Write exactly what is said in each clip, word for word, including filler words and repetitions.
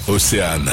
Océane,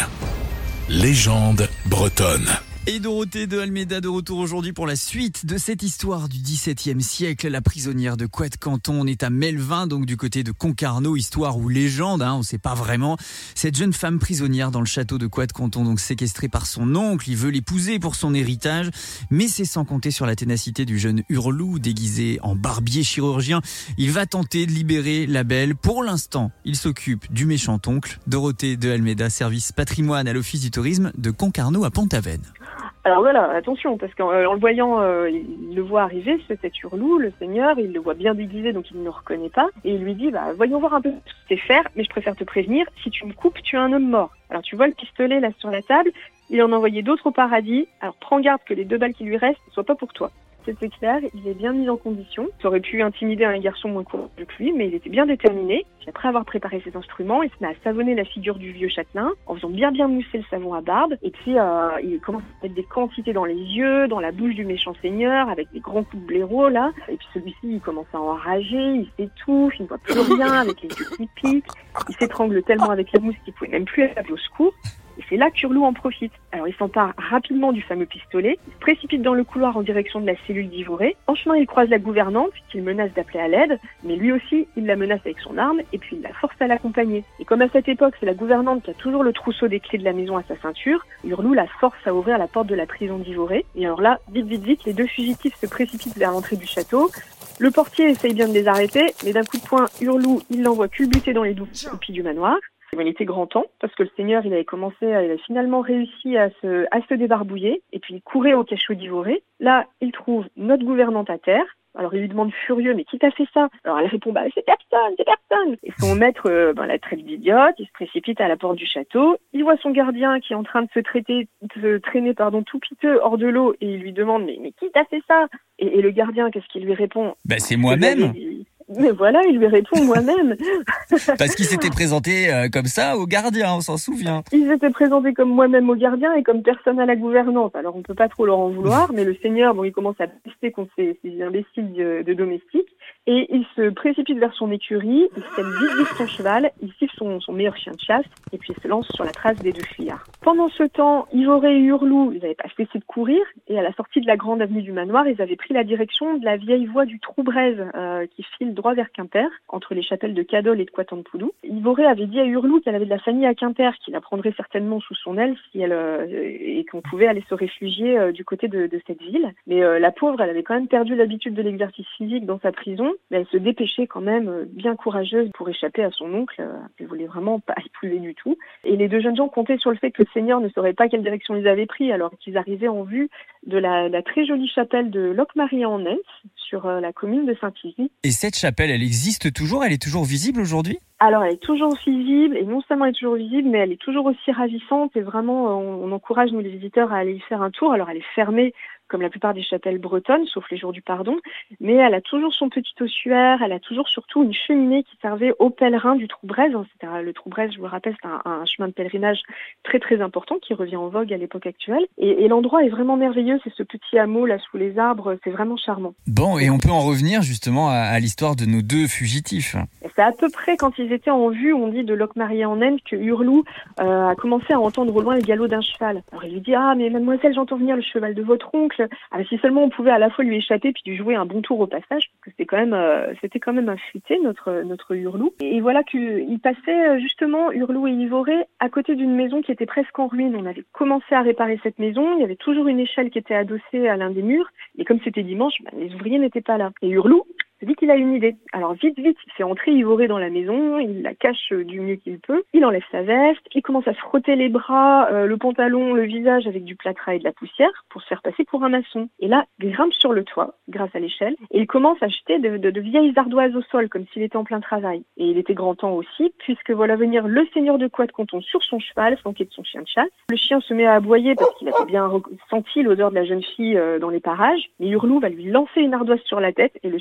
légende bretonne. Et Dorothée de Almeida de retour aujourd'hui pour la suite de cette histoire du dix-septième siècle. La prisonnière de Couët-Canton, on est à Melvin, donc du côté de Concarneau, histoire ou légende, hein, on ne sait pas vraiment. Cette jeune femme prisonnière dans le château de Couët-Canton, donc séquestrée par son oncle, il veut l'épouser pour son héritage, mais c'est sans compter sur la ténacité du jeune hurloup déguisé en barbier chirurgien. Il va tenter de libérer la belle. Pour l'instant, il s'occupe du méchant oncle. Dorothée de Almeida, service patrimoine à l'Office du tourisme de Concarneau à Pont-Aven. Alors voilà, attention, parce qu'en en le voyant, euh, il le voit arriver, cet hurloup, le seigneur, il le voit bien déguisé, donc il ne le reconnaît pas, et il lui dit, bah, voyons voir un peu ce que tu sais faire, mais je préfère te prévenir, si tu me coupes, tu es un homme mort. Alors tu vois le pistolet là sur la table, il en a envoyé d'autres au paradis, alors prends garde que les deux balles qui lui restent ne soient pas pour toi. C'était clair, il est bien mis en condition. Ça aurait pu intimider un garçon moins courageux que lui, mais il était bien déterminé. Puis après avoir préparé ses instruments, il se met à savonner la figure du vieux châtelain, en faisant bien bien mousser le savon à barbe. Et puis, euh, il commence à mettre des quantités dans les yeux, dans la bouche du méchant seigneur, avec des grands coups de blaireau, là. Et puis celui-ci, il commence à enrager, il s'étouffe, il ne voit plus rien, avec les yeux qui piquent. Il s'étrangle tellement avec la mousse qu'il ne pouvait même plus appeler au secours. Et c'est là qu'Hurloup en profite. Alors il s'empare rapidement du fameux pistolet, il se précipite dans le couloir en direction de la cellule d'Ivoré. En chemin, il croise la gouvernante, qu'il menace d'appeler à l'aide, mais lui aussi, il la menace avec son arme, et puis il la force à l'accompagner. Et comme à cette époque, c'est la gouvernante qui a toujours le trousseau des clés de la maison à sa ceinture, Hurloup la force à ouvrir la porte de la prison d'Ivoré. Et alors là, vite, vite, vite, les deux fugitifs se précipitent vers l'entrée du château. Le portier essaye bien de les arrêter, mais d'un coup de poing, Hurloup, il l'envoie culbuter dans les douves au pied du manoir. Il était grand temps, parce que le seigneur, il avait commencé, il avait finalement réussi à se, à se débarbouiller, et puis il courait au cachot d'Ivoré. Là, il trouve notre gouvernante à terre. Alors il lui demande furieux, mais qui t'a fait ça? Alors elle répond, bah c'est personne, c'est personne. Et son maître euh, ben, la traite d'idiote, il se précipite à la porte du château, il voit son gardien qui est en train de se traiter, de se traîner pardon, tout piteux hors de l'eau, et il lui demande, mais, mais qui t'a fait ça? et, et le gardien, qu'est-ce qu'il lui répond? Bah c'est moi-même. Mais voilà, il lui répond moi-même. Parce qu'il s'était présenté euh, comme ça au gardien, on s'en souvient. Il s'était présenté comme moi-même au gardien et comme personne à la gouvernante. Alors on peut pas trop leur en vouloir, mais le seigneur, bon, il commence à pester contre ces, ces imbéciles de, de domestiques. Et il se précipite vers son écurie, il sème vite vite son cheval, il siffle son, son meilleur chien de chasse, et puis il se lance sur la trace des deux fuyards. Pendant ce temps, Ivoré et Hurloup, ils n'avaient pas cessé de courir, et à la sortie de la grande avenue du manoir, ils avaient pris la direction de la vieille voie du Trou-Braise, euh, qui file droit vers Quimper, entre les chapelles de Cadol et de Couët-en-Poudou. Ivoré avait dit à Hurloup qu'elle avait de la famille à Quimper, qu'il la prendrait certainement sous son aile si elle, euh, et qu'on pouvait aller se réfugier euh, du côté de, de cette ville. Mais euh, la pauvre, elle avait quand même perdu l'habitude de l'exercice physique dans sa prison, mais elle se dépêchait quand même, euh, bien courageuse, pour échapper à son oncle. Euh, elle voulait vraiment pas épouser du tout. Et les deux jeunes gens comptaient sur le fait que le seigneur ne saurait pas quelle direction ils avaient pris, alors qu'ils arrivaient en vue de la, la très jolie chapelle de Locmarie-en-Nens, sur euh, la commune de Saint-Izy. Et cette chapelle, elle existe toujours? Elle est toujours visible aujourd'hui? Alors, elle est toujours visible, et non seulement elle est toujours visible, mais elle est toujours aussi ravissante, et vraiment, on, on encourage, nous, les visiteurs, à aller y faire un tour. Alors, elle est fermée, comme la plupart des chapelles bretonnes, sauf les jours du pardon, mais elle a toujours son petit ossuaire, elle a toujours surtout une cheminée qui servait aux pèlerins du Trou-Braise. C'était le Trou-Braise, je vous le rappelle, c'est un, un chemin de pèlerinage très très important qui revient en vogue à l'époque actuelle. Et, et l'endroit est vraiment merveilleux, c'est ce petit hameau là sous les arbres, c'est vraiment charmant. Bon, et on peut en revenir justement à, à l'histoire de nos deux fugitifs. Et c'est à peu près quand ils étaient en vue, on dit, de Locmarie-en-Nens, que Hurloup euh, a commencé à entendre au loin le galop d'un cheval. Alors il lui dit, ah mais mademoiselle, j'entends venir le cheval de votre oncle. Ah, si seulement on pouvait à la fois lui échapper puis lui jouer un bon tour au passage, parce que c'était quand même, euh, c'était quand même un futé, notre notre Hurloup. Et voilà qu'il passait justement, Hurloup et Ivoré, à côté d'une maison qui était presque en ruine. On avait commencé à réparer cette maison, il y avait toujours une échelle qui était adossée à l'un des murs, et comme c'était dimanche, ben, les ouvriers n'étaient pas là. Et Hurloup se dit qu'il a une idée. Alors vite, vite, il fait entrer Ivoré dans la maison, il la cache du mieux qu'il peut, il enlève sa veste, il commence à se frotter les bras, euh, le pantalon, le visage avec du plâtras et de la poussière pour se faire passer pour un maçon. Et là, il grimpe sur le toit, grâce à l'échelle, et il commence à jeter de, de, de vieilles ardoises au sol, comme s'il était en plein travail. Et il était grand temps aussi, puisque voilà venir le seigneur de Couët-Canton sur son cheval, flanqué de son chien de chasse. Le chien se met à aboyer parce qu'il avait bien senti l'odeur de la jeune fille euh, dans les parages, mais Hurloup va lui lancer une ardoise sur la tête, et le chien il va tomber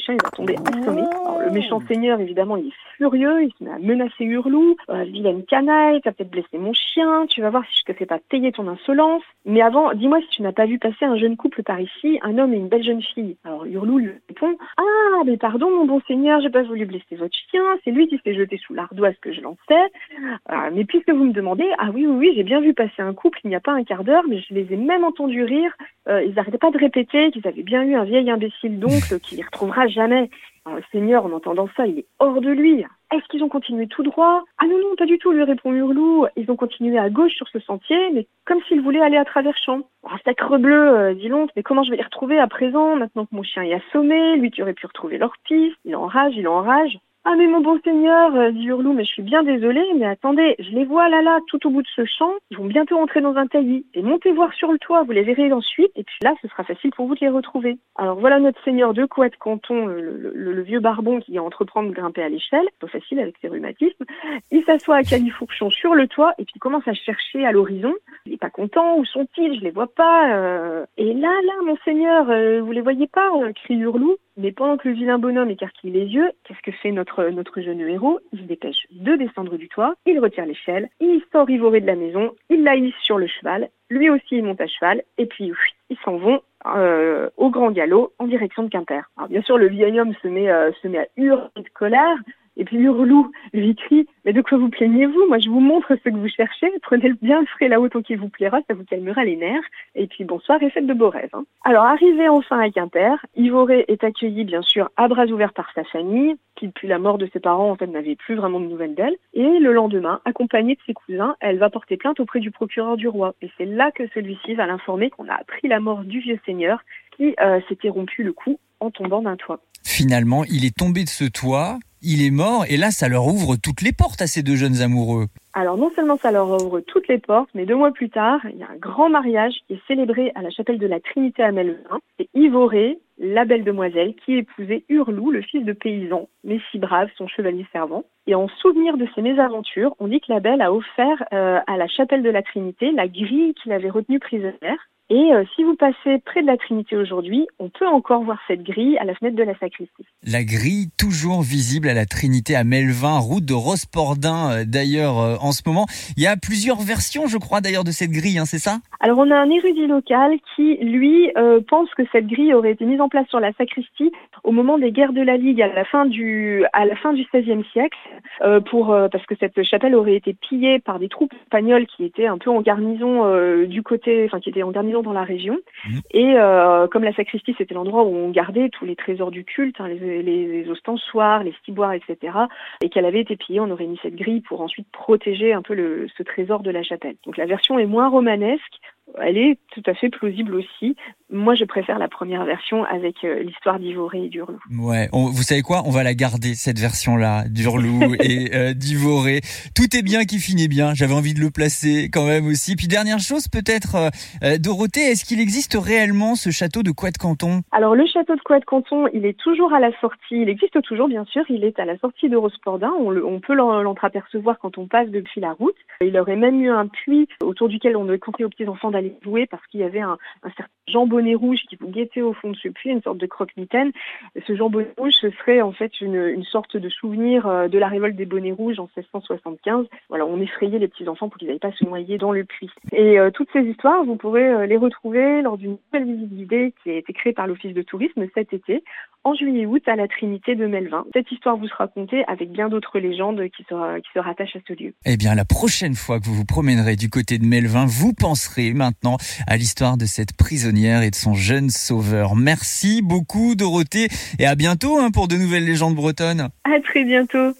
tomber assommé. Alors, le méchant seigneur, évidemment, il est furieux, il se met à menacer Hurlou. Euh, vilaine canaille, t'as peut-être blessé mon chien, tu vas voir si je te fais pas payer ton insolence. Mais avant, dis-moi si tu n'as pas vu passer un jeune couple par ici, un homme et une belle jeune fille. Alors Hurlou lui répond, ah, mais pardon, mon bon seigneur, j'ai pas voulu blesser votre chien, c'est lui qui s'est jeté sous l'ardoise que je lançais. Euh, mais puisque vous me demandez, ah oui, oui, oui, j'ai bien vu passer un couple il n'y a pas un quart d'heure, mais je les ai même entendus rire. Euh, ils n'arrêtaient pas de répéter qu'ils avaient bien eu un vieil imbécile d'oncle qui les retrouvera jamais. Alors, le seigneur, en entendant ça, il est hors de lui. Est-ce qu'ils ont continué tout droit? Ah non, non, pas du tout, lui répond Hurlou. Ils ont continué à gauche sur ce sentier, mais comme s'ils voulaient aller à travers champs. Oh, sacre bleu, euh, dit l'oncle, mais comment je vais les retrouver à présent, maintenant que mon chien est assommé, lui qui aurait pu retrouver leur piste? Il enrage, il enrage. Ah mais mon bon seigneur, euh, dit Hurlou, mais je suis bien désolé, mais attendez, je les vois là là, tout au bout de ce champ, ils vont bientôt entrer dans un taillis, et montez voir sur le toit, vous les verrez ensuite, et puis là, ce sera facile pour vous de les retrouver. Alors voilà notre seigneur de Couët-Canton, le, le, le, le vieux barbon qui entreprend de grimper à l'échelle, pas facile avec ses rhumatismes, il s'assoit à califourchon sur le toit, et puis il commence à chercher à l'horizon, il est pas content, où sont-ils, je les vois pas, euh... et là, là, mon seigneur, euh, vous les voyez pas, euh, crie Hurlou. Mais pendant que le vilain bonhomme écarquille les yeux, qu'est-ce que fait notre notre jeune héros? Il se dépêche de descendre du toit, il retire l'échelle, il sort ivoré de la maison, il la hisse sur le cheval, lui aussi il monte à cheval, et puis oui, ils s'en vont euh, au grand galop en direction de Quimper. Alors bien sûr, le vieil homme se met, euh, se met à hurler de colère, et puis Hurlou lui crie, mais de quoi vous plaignez-vous? Moi je vous montre ce que vous cherchez, prenez bien le frais là autant qu'il vous plaira, ça vous calmera les nerfs, et puis bonsoir et faites de beaux rêves. Hein. Alors arrivé enfin à Quimper, Ivoré est accueilli bien sûr à bras ouverts par sa famille, qui depuis la mort de ses parents en fait n'avait plus vraiment de nouvelles d'elle, et le lendemain, accompagnée de ses cousins, elle va porter plainte auprès du procureur du roi, et c'est là que celui-ci va l'informer qu'on a appris la mort du vieux seigneur, qui euh, s'était rompu le cou en tombant d'un toit. Finalement, il est tombé de ce toit, il est mort, et là, ça leur ouvre toutes les portes à ces deux jeunes amoureux. Alors non seulement ça leur ouvre toutes les portes, mais deux mois plus tard, il y a un grand mariage qui est célébré à la chapelle de la Trinité à Melun. C'est Ivoré, la belle demoiselle, qui épousait Hurlou, le fils de paysan, mais si brave, son chevalier servant. Et en souvenir de ses mésaventures, on dit que la belle a offert euh, à la chapelle de la Trinité la grille qu'il avait retenue prisonnière. Et euh, si vous passez près de la Trinité aujourd'hui, on peut encore voir cette grille à la fenêtre de la sacristie. La grille toujours visible à la Trinité à Melun, route de Rospordin euh, d'ailleurs euh, en ce moment. Il y a plusieurs versions, je crois, d'ailleurs de cette grille, hein, c'est ça? Alors on a un érudit local qui, lui, euh, pense que cette grille aurait été mise en place sur la sacristie au moment des guerres de la Ligue à la fin du à la fin du seizième siècle, euh, pour euh, parce que cette chapelle aurait été pillée par des troupes espagnoles qui étaient un peu en garnison euh, du côté, enfin qui étaient en garnison dans la région. Mmh. Et euh, comme la sacristie c'était l'endroit où on gardait tous les trésors du culte, hein, les, les, les ostensoirs, les ciboires, et cetera, et qu'elle avait été pillée, on aurait mis cette grille pour ensuite protéger un peu le, ce trésor de la chapelle. Donc la version est moins romanesque. Elle est tout à fait plausible aussi. Moi, je préfère la première version avec euh, l'histoire d'Ivoré et d'Hurlou. Ouais, on, vous savez quoi? On va la garder, cette version-là, d'Hurlou et euh, d'Ivoré. Tout est bien qui finit bien. J'avais envie de le placer quand même aussi. Puis dernière chose, peut-être, euh, Dorothée, est-ce qu'il existe réellement ce château de Couët-Canton? Alors, le château de Couët-Canton, il est toujours à la sortie. Il existe toujours, bien sûr. Il est à la sortie de Rospordin. On, le, on peut l'entreapercevoir quand on passe depuis la route. Il aurait même eu un puits autour duquel on aurait conseillé aux petits-enfants d'aller jouer parce qu'il y avait un, un certain jambonnet rouge qui vous guettait au fond de ce puits, une sorte de croque-mitaine. Ce jambonnet rouge, ce serait en fait une, une sorte de souvenir de la révolte des bonnets rouges en seize cent soixante-quinze. Voilà, on effrayait les petits-enfants pour qu'ils n'aillent pas se noyer dans le puits. Et euh, toutes ces histoires, vous pourrez euh, les retrouver lors d'une nouvelle visite guidée qui a été créée par l'Office de tourisme cet été, en juillet-août, à la Trinité de Melun. Cette histoire vous sera contée avec bien d'autres légendes qui se, qui se rattachent à ce lieu. Eh bien, la prochaine fois que vous vous promènerez du côté de Melun, vous penserez maintenant à l'histoire de cette prisonnière et de son jeune sauveur. Merci beaucoup, Dorothée, et à bientôt hein, pour de nouvelles légendes bretonnes. À très bientôt.